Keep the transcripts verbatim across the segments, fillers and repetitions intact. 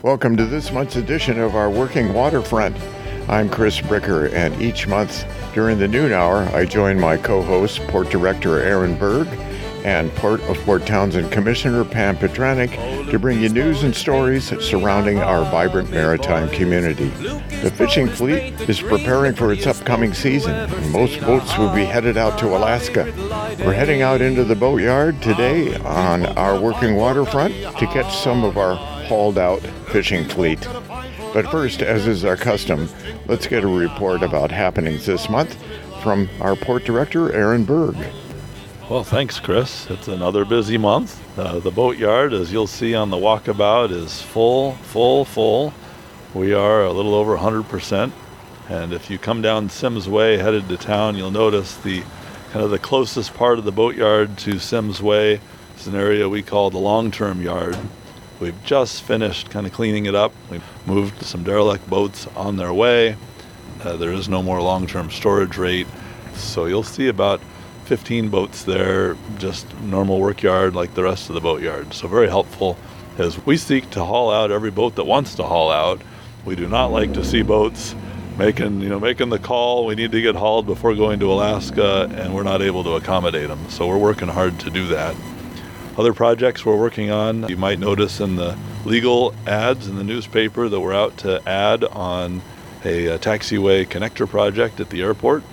Welcome to this month's edition of our Working Waterfront. I'm Chris Bricker, and each month during the noon hour, I join my co-host, Port Director Aaron Berg, and Port of Port Townsend Commissioner Pam Petranek to bring you news and stories surrounding our vibrant maritime community. The fishing fleet is preparing for its upcoming season, and most boats will be headed out to Alaska. We're heading out into the boatyard today on our Working Waterfront to catch some of our hauled out fishing fleet. But first, as is our custom, let's get a report about happenings this month from our Port Director, Aaron Berg. Well, thanks, Chris. It's another busy month. Uh, the boatyard, as you'll see on the walkabout, is full, full, full. We are a little over one hundred percent. And if you come down Sims Way headed to town, you'll notice the kind of the closest part of the boatyard to Sims Way is an area we call the long-term yard. We've just finished kind of cleaning it up. We've moved some derelict boats on their way. Uh, there is no more long-term storage rate. So you'll see about fifteen boats there, just normal work yard like the rest of the boatyard. So very helpful as we seek to haul out every boat that wants to haul out. We do not like to see boats making, you know, making the call, we need to get hauled before going to Alaska, and we're not able to accommodate them. So we're working hard to do that. Other projects we're working on, you might notice in the legal ads in the newspaper that we're out to add on a, a taxiway connector project at the airport.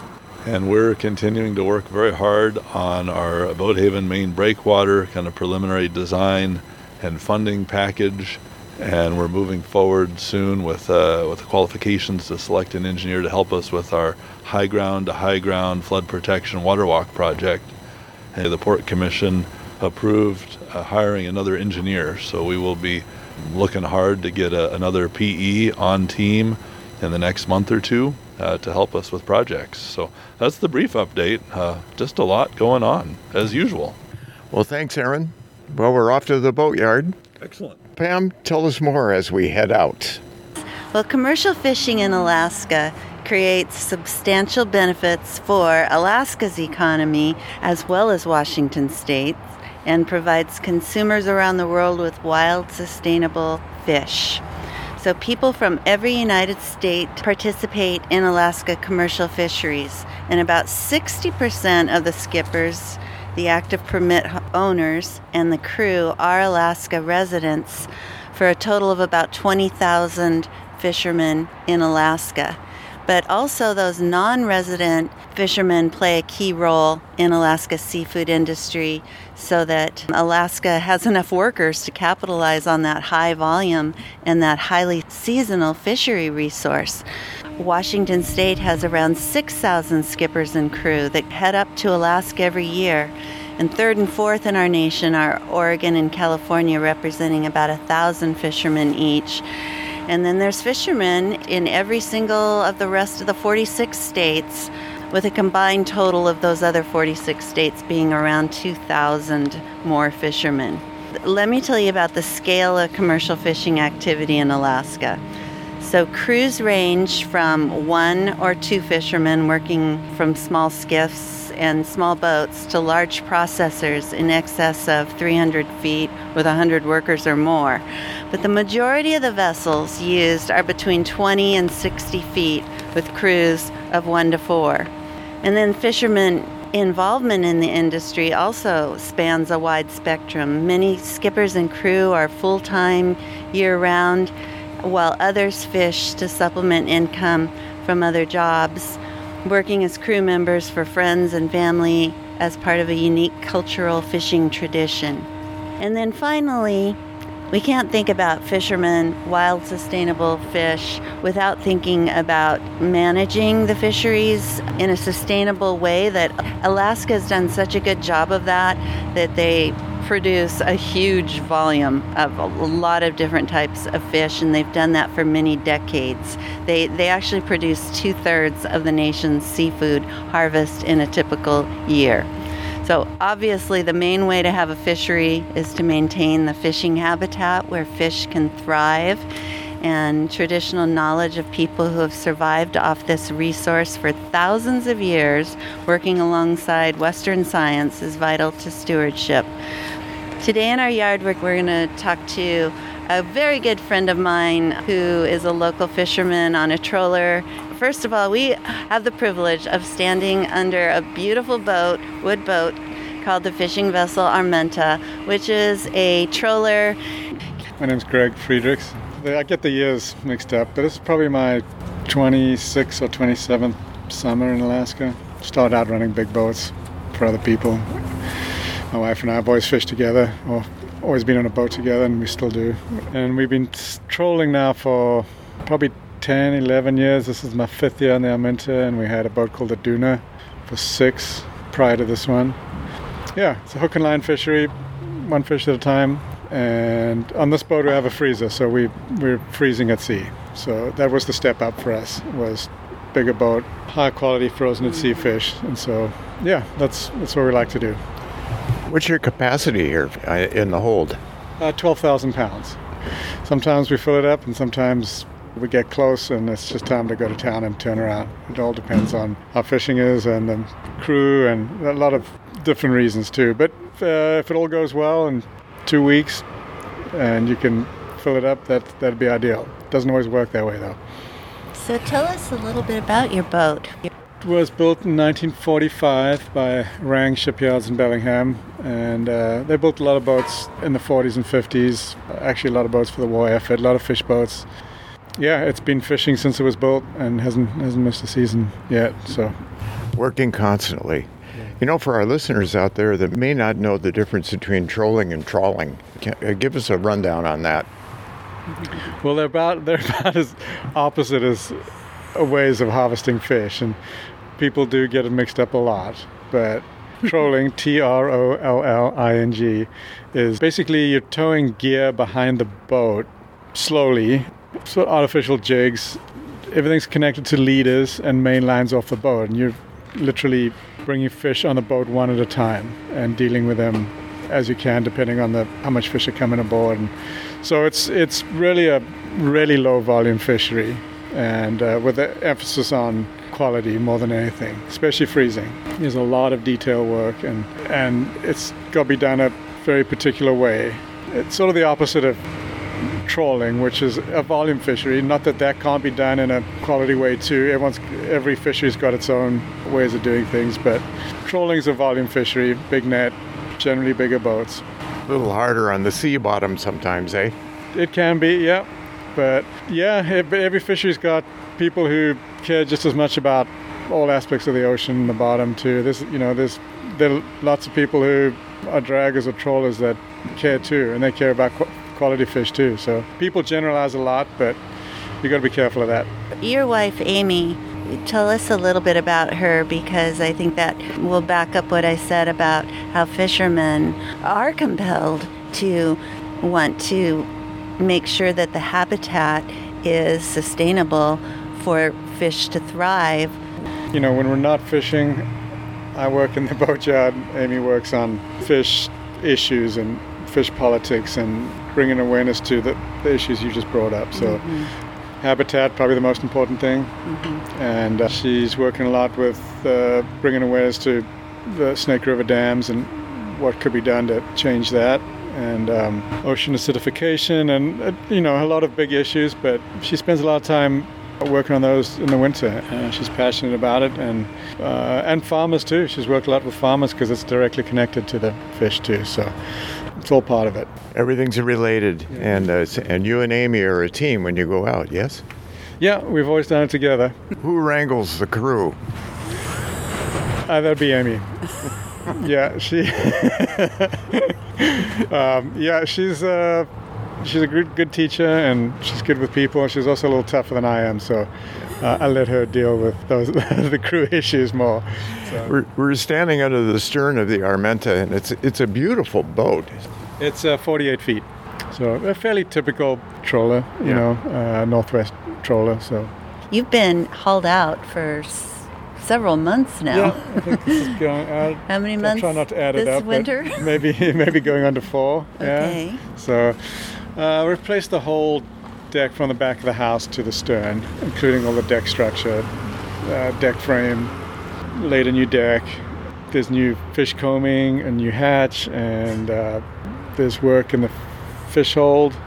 And we're continuing to work very hard on our Boathaven main breakwater kind of preliminary design and funding package. And we're moving forward soon with uh, with the qualifications to select an engineer to help us with our high ground to high ground flood protection water walk project. And the Port Commission approved uh, hiring another engineer, so we will be looking hard to get a, another P E on team in the next month or two uh, to help us with projects. So that's the brief update. Uh, just a lot going on, as usual. Well, thanks, Aaron. Well, we're off to the boatyard. Excellent. Pam, tell us more as we head out. Well, commercial fishing in Alaska creates substantial benefits for Alaska's economy as well as Washington State, and provides consumers around the world with wild, sustainable fish. So people from every United State participate in Alaska commercial fisheries, and about sixty percent of the skippers, the active permit owners, and the crew are Alaska residents, for a total of about twenty thousand fishermen in Alaska. But also those non-resident fishermen play a key role in Alaska's seafood industry so that Alaska has enough workers to capitalize on that high volume and that highly seasonal fishery resource. Washington State has around six thousand skippers and crew that head up to Alaska every year. And third and fourth in our nation are Oregon and California, representing about one thousand fishermen each. And then there's fishermen in every single of the rest of the forty-six states, with a combined total of those other forty-six states being around two thousand more fishermen. Let me tell you about the scale of commercial fishing activity in Alaska. So crews range from one or two fishermen working from small skiffs and small boats to large processors in excess of three hundred feet with one hundred workers or more. But the majority of the vessels used are between twenty and sixty feet with crews of one to four. And then fishermen involvement in the industry also spans a wide spectrum. Many skippers and crew are full-time year-round, while others fish to supplement income from other jobs, working as crew members for friends and family as part of a unique cultural fishing tradition. And then finally, we can't think about fishermen, wild sustainable fish, without thinking about managing the fisheries in a sustainable way. That Alaska has done such a good job of that, that they produce a huge volume of a lot of different types of fish, and they've done that for many decades. They they actually produce two-thirds of the nation's seafood harvest in a typical year. So obviously the main way to have a fishery is to maintain the fishing habitat where fish can thrive, and traditional knowledge of people who have survived off this resource for thousands of years, working alongside Western science, is vital to stewardship. Today in our yard, we're, we're going to talk to a very good friend of mine who is a local fisherman on a troller. First of all, we have the privilege of standing under a beautiful boat, wood boat, called the Fishing Vessel Armenta, which is a troller. My name's Greg Friedrichs. I get the years mixed up, but this is probably my twenty-sixth or twenty-seventh summer in Alaska. Started out running big boats for other people. My wife and I have always fished together, or always been on a boat together, and we still do. And we've been trolling now for probably ten, eleven years. This is my fifth year on the Armenta, and we had a boat called the Duna for six prior to this one. Yeah, it's a hook and line fishery, one fish at a time. And on this boat we have a freezer, so we, we're freezing at sea. So that was the step up for us, was bigger boat, high quality frozen at sea fish. And so, yeah, that's that's what we like to do. What's your capacity here uh, in the hold? Uh, twelve thousand pounds. Sometimes we fill it up and sometimes we get close and it's just time to go to town and turn around. It all depends on how fishing is and the crew and a lot of different reasons too. But uh, if it all goes well in two weeks and you can fill it up, that, that'd be ideal. Doesn't always work that way though. So tell us a little bit about your boat. It was built in nineteen forty-five by Rang Shipyards in Bellingham, and uh, they built a lot of boats in the forties and fifties, actually a lot of boats for the war effort, a lot of fish boats. Yeah, it's been fishing since it was built and hasn't hasn't missed a season yet. So, working constantly. You know, for our listeners out there that may not know the difference between trolling and trawling, can, uh, give us a rundown on that. Well, they're about they're about as opposite as ways of harvesting fish, and people do get it mixed up a lot. But trolling, T R O L L I N G, is basically you're towing gear behind the boat slowly. So artificial jigs, everything's connected to leaders and main lines off the boat, and you're literally bringing fish on the boat one at a time and dealing with them as you can, depending on the how much fish are coming aboard. And so it's it's really a really low volume fishery, and uh, with the emphasis on quality more than anything, especially freezing. There's a lot of detail work, and and it's got to be done a very particular way. It's sort of the opposite of trawling, which is a volume fishery. Not that that can't be done in a quality way too. Everyone's every fishery's got its own ways of doing things, but trawling is a volume fishery, big net, generally bigger boats. A little harder on the sea bottom sometimes, eh? It can be, yeah. But yeah, every fishery's got people who care just as much about all aspects of the ocean and the bottom too. There's, you know, there's there are lots of people who are draggers or trawlers that care too, and they care about qu- quality fish too. So people generalize a lot, but you got to be careful of that. Your wife, Amy, tell us a little bit about her, because I think that will back up what I said about how fishermen are compelled to want to make sure that the habitat is sustainable for fish to thrive. You know, when we're not fishing, I work in the boatyard. Amy works on fish issues and fish politics and bringing awareness to the, the issues you just brought up. So mm-hmm. habitat, probably the most important thing. Mm-hmm. And uh, she's working a lot with uh, bringing awareness to the Snake River dams and what could be done to change that. And um, ocean acidification and, uh, you know, a lot of big issues, but she spends a lot of time working on those in the winter. Uh, she's passionate about it, and uh, and farmers too. She's worked a lot with farmers because it's directly connected to the fish too, so it's all part of it. Everything's related, yeah. and uh, and you and Amy are a team when you go out, yes? Yeah, we've always done it together. Who wrangles the crew? Uh, that'd be Amy. Yeah, she. um, yeah, she's uh, she's a good good teacher, and she's good with people. She's also a little tougher than I am, so uh, I let her deal with those the crew issues more. So. We're we're standing under the stern of the Armenta, and it's it's a beautiful boat. It's uh, forty-eight feet, so a fairly typical trawler, you yeah. know, uh, Northwest trawler. So you've been hauled out for several months now. Yeah, I think this is going out. How many months? I'll try not to add this it up. Winter? Maybe maybe going on to four. Okay. Yeah. So uh, we've replaced the whole deck from the back of the house to the stern, including all the deck structure, uh, deck frame, laid a new deck. There's new fish combing, a new hatch, and uh, there's work in the fish hold.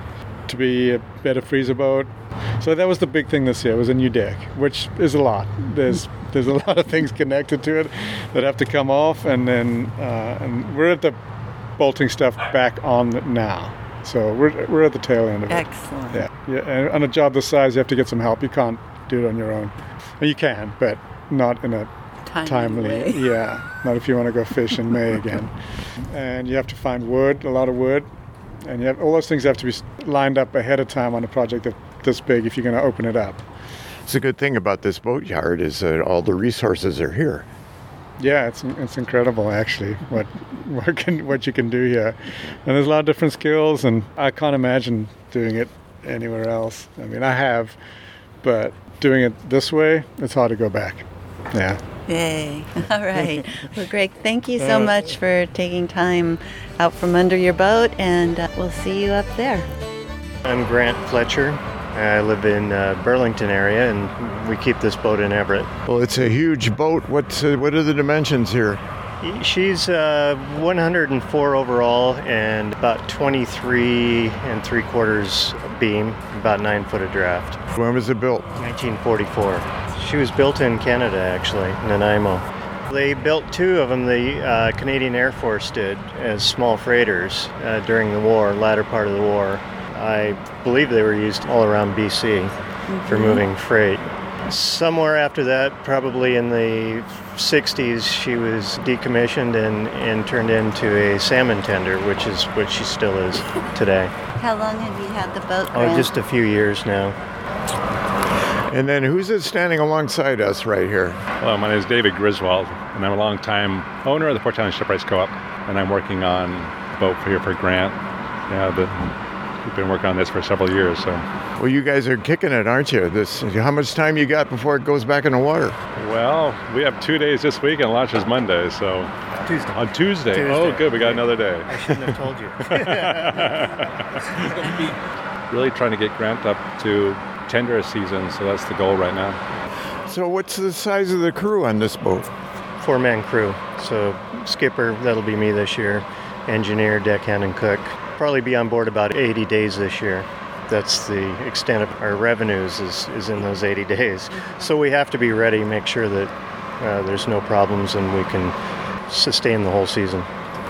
to be a better freezer boat. So that was the big thing this year, was a new deck, which is a lot. There's there's a lot of things connected to it that have to come off, and then uh, and we're at the bolting stuff back on now. So we're we're at the tail end of it. Excellent. Yeah, yeah. And on a job this size, you have to get some help. You can't do it on your own. And you can, but not in a Timely timely. way. Yeah, not if you want to go fish in May again. And you have to find wood, a lot of wood, and you have all those things have to be lined up ahead of time on a project that, this big if you're going to open it up. It's a good thing about this boatyard is that all the resources are here. Yeah, it's it's incredible actually what what can what you can do here, and there's a lot of different skills, and I can't imagine doing it anywhere else. I mean, I have, but doing it this way, it's hard to go back. Yeah. Yay. All right. Well, Greg, thank you so much for taking time out from under your boat, and uh, we'll see you up there. I'm Grant Fletcher. I live in uh, Burlington area, and we keep this boat in Everett. Well, it's a huge boat. What's uh, what are the dimensions here? She's uh, one hundred four overall and about twenty-three and three quarters beam, about nine foot of draft. When was it built? nineteen forty-four. She was built in Canada, actually, Nanaimo. They built two of them, the uh, Canadian Air Force did, as small freighters uh, during the war, latter part of the war. I believe they were used all around B C mm-hmm. for moving freight. Somewhere after that, probably in the sixties, she was decommissioned and, and turned into a salmon tender, which is what she still is today. How long have you had the boat, Oh, Grant? just a few years now. And then who's it standing alongside us right here? Hello, my name is David Griswold, and I'm a long-time owner of the Port Townsend Shipwrights Co-op, and I'm working on a boat here for Grant. Yeah, but we've been working on this for several years, so. Well, you guys are kicking it, aren't you? This, how much time you got before it goes back in the water? Well, we have two days this week, and launch is Monday, so. Tuesday. On Tuesday. Tuesday. Oh, good, we got another day. I shouldn't have told you. Really trying to get Grant up to tender season, so that's the goal right now. So what's the size of the crew on this boat? Four-man crew. So skipper, that'll be me this year. Engineer, deckhand, and cook. Probably be on board about eighty days this year. That's the extent of our revenues is, is in those eighty days. So we have to be ready, make sure that uh, there's no problems and we can sustain the whole season.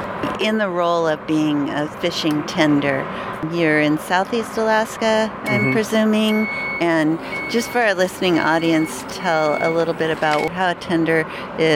In the role of being a fishing tender, you're in Southeast Alaska, I'm Mm-hmm. presuming, and just for our listening audience, tell a little bit about how a tender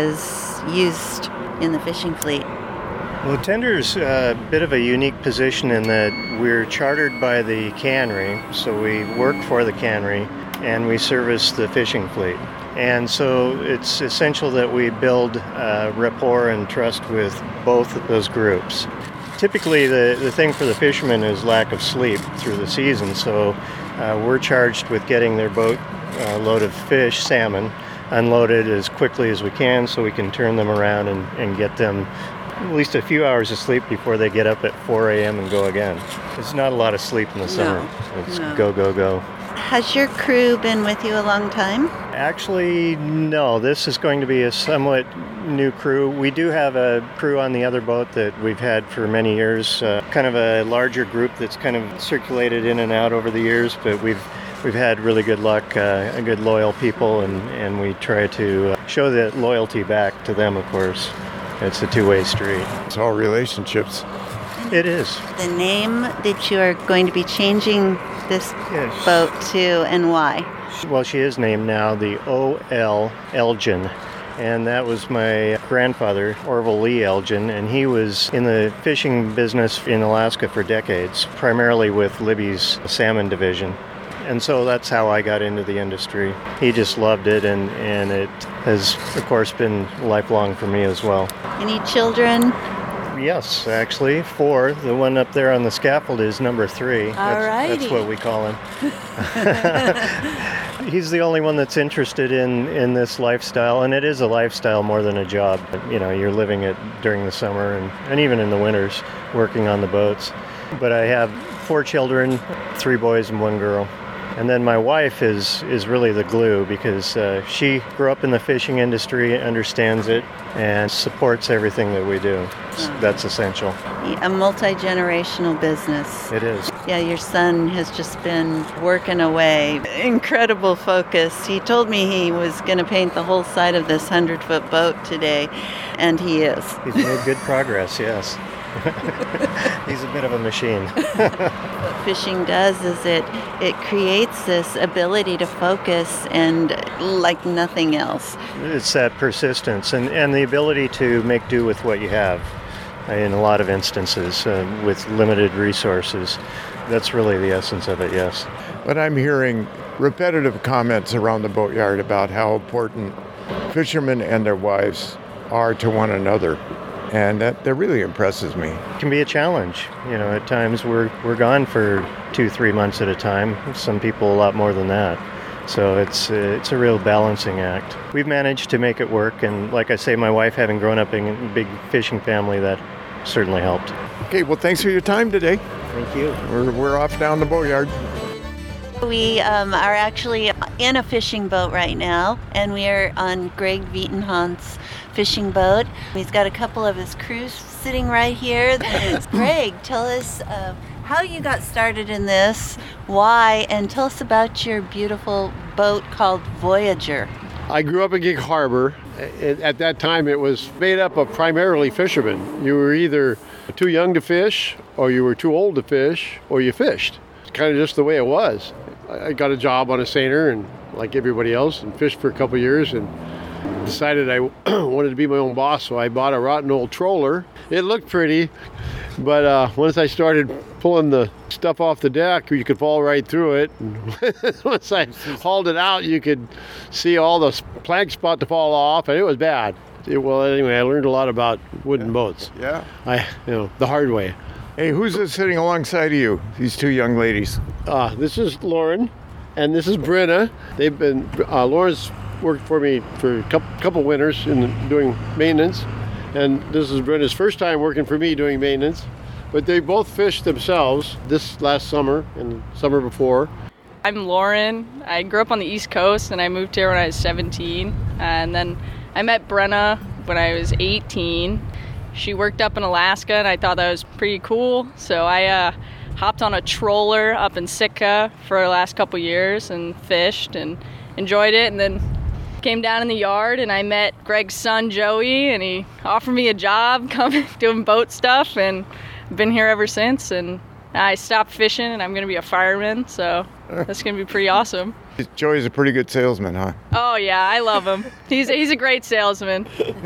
is used in the fishing fleet. Well, tender's a bit of a unique position in that we're chartered by the cannery, so we work for the cannery and we service the fishing fleet. And so it's essential that we build uh, rapport and trust with both of those groups. Typically, the, the thing for the fishermen is lack of sleep through the season, so uh, we're charged with getting their boat uh, load of fish, salmon, unloaded as quickly as we can so we can turn them around and, and get them at least a few hours of sleep before they get up at four a.m. and go again. It's not a lot of sleep in the summer. No, It's no. go, go, go. Has your crew been with you a long time? Actually, no. This is going to be a somewhat new crew. We do have a crew on the other boat that we've had for many years, uh, kind of a larger group that's kind of circulated in and out over the years, but we've we've had really good luck, uh, good loyal people, and, and we try to uh, show that loyalty back to them, of course. It's a two-way street. It's all relationships. It is. The name that you are going to be changing this Yes. boat to, and why? Well, she is named now the O L Elgin, and that was my grandfather, Orville Lee Elgin, and he was in the fishing business in Alaska for decades, primarily with Libby's salmon division. And so that's how I got into the industry. He just loved it, and, and it has, of course, been lifelong for me as well. Any children? Yes, actually, four. The one up there on the scaffold is number three. That's, that's Alrighty. what we call him. He's the only one that's interested in, in this lifestyle, and it is a lifestyle more than a job. You know, you're living it during the summer and, and even in the winters, working on the boats. But I have four children, three boys and one girl. And then my wife is, is really the glue because uh, she grew up in the fishing industry, understands it, and supports everything that we do. Oh. That's essential. A multi-generational business. It is. Yeah, your son has just been working away. Incredible focus. He told me he was going to paint the whole side of this hundred-foot boat today, and he is. He's made good progress, yes. He's a bit of a machine. What fishing does is it it creates this ability to focus and like nothing else. It's that persistence and, and the ability to make do with what you have in a lot of instances uh, with limited resources. That's really the essence of it, yes. But I'm hearing repetitive comments around the boatyard about how important fishermen and their wives are to one another. And that, that really impresses me. It can be a challenge. You know, at times we're we're gone for two, three months at a time. Some people a lot more than that. So it's uh, it's a real balancing act. We've managed to make it work, and like I say, my wife, having grown up in a big fishing family, that certainly helped. Okay, well, thanks for your time today. Thank you. We're, we're off down the boatyard. We um, are actually in a fishing boat right now, and we are on Greg Vietenhand's fishing boat. He's got a couple of his crews sitting right here. Greg, tell us uh, how you got started in this, why, and tell us about your beautiful boat called Voyager. I grew up in Gig Harbor. At that time, it was made up of primarily fishermen. You were either too young to fish, or you were too old to fish, or you fished. It's kind of just the way it was. I got a job on a seiner, and like everybody else, and fished for a couple years, and decided I wanted to be my own boss, so I bought a rotten old trawler. It looked pretty, but uh, once I started pulling the stuff off the deck, you could fall right through it. And once I hauled it out, you could see all the planks about to fall off, and it was bad. It, well, anyway, I learned a lot about wooden yeah. boats. Yeah. I, you know, the hard way. Hey, who's this sitting alongside of you? These two young ladies. Uh, this is Lauren, and this is Brenna. They've been, uh, Lauren's worked for me for a couple, couple winters in doing maintenance, and this is Brenna's first time working for me doing maintenance. But they both fished themselves this last summer and the summer before. I'm Lauren. I grew up on the East Coast, and I moved here when I was seventeen. And then I met Brenna when I was eighteen. She worked up in Alaska, and I thought that was pretty cool. So I uh, hopped on a trawler up in Sitka for the last couple years and fished and enjoyed it. And then came down in the yard, and I met Greg's son, Joey, and he offered me a job coming doing boat stuff, and I've been here ever since. And I stopped fishing, and I'm going to be a fireman, so that's going to be pretty awesome. Joey's a pretty good salesman, huh? Oh, yeah, I love him. He's, he's a great salesman.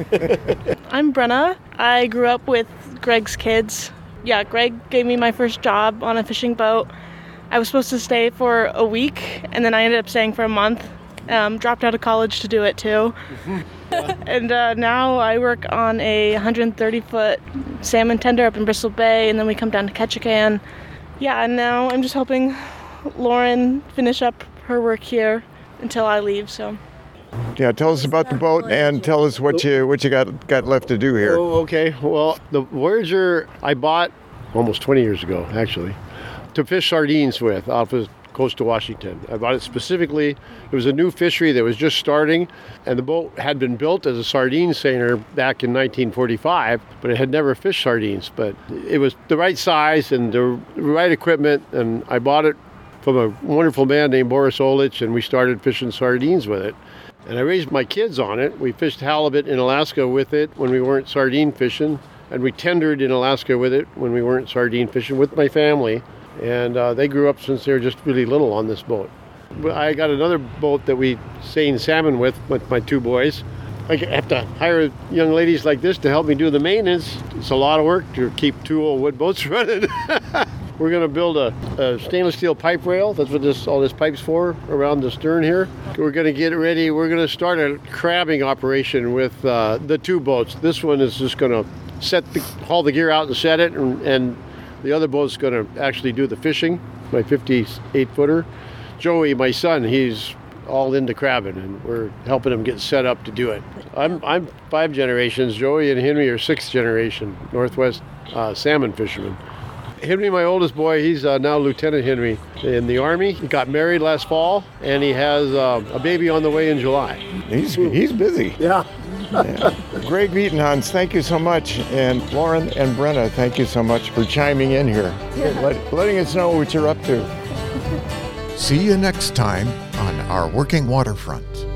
I'm Brenna. I grew up with Greg's kids. Yeah, Greg gave me my first job on a fishing boat. I was supposed to stay for a week, and then I ended up staying for a month. Um, dropped out of college to do it, too. And uh, now I work on a one hundred thirty foot salmon tender up in Bristol Bay, and then we come down to Ketchikan. Yeah, and now I'm just helping Lauren finish up her work here until I leave, so. Yeah, tell us about the boat and tell us what you what you got got left to do here. Oh, okay. Well, the Voyager I bought almost twenty years ago, actually, to fish sardines with off of coast of Washington. I bought it specifically. It was a new fishery that was just starting, and the boat had been built as a sardine seiner back in nineteen forty-five, but it had never fished sardines. But it was the right size and the right equipment, and I bought it from a wonderful man named Boris Olich, and we started fishing sardines with it. And I raised my kids on it. We fished halibut in Alaska with it when we weren't sardine fishing, and we tendered in Alaska with it when we weren't sardine fishing with my family. And uh, they grew up since they were just really little on this boat. I got another boat that we seine salmon with, with my two boys. I have to hire young ladies like this to help me do the maintenance. It's a lot of work to keep two old wood boats running. We're going to build a, a stainless steel pipe rail. That's what this all this pipe's for, around the stern here. We're going to get it ready. We're going to start a crabbing operation with uh, the two boats. This one is just going to set the, haul the gear out and set it, and, and the other boat's going to actually do the fishing, my fifty-eight footer. Joey, my son, he's all into crabbing, and we're helping him get set up to do it. I'm I'm five generations. Joey and Henry are sixth generation Northwest uh, salmon fishermen. Henry, my oldest boy, he's uh, now Lieutenant Henry in the Army. He got married last fall, and he has uh, a baby on the way in July. He's he's busy. Yeah. Yeah. Greg Vietenhans, thank you so much. And Lauren and Brenna, thank you so much for chiming in here, yeah. Let, letting us know what you're up to. See you next time on Our Working Waterfront.